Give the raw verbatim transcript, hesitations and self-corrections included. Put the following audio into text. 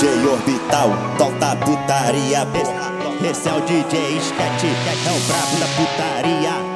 J Orbital, solta putaria. Esse é o D J Sketch, é o brabo da putaria.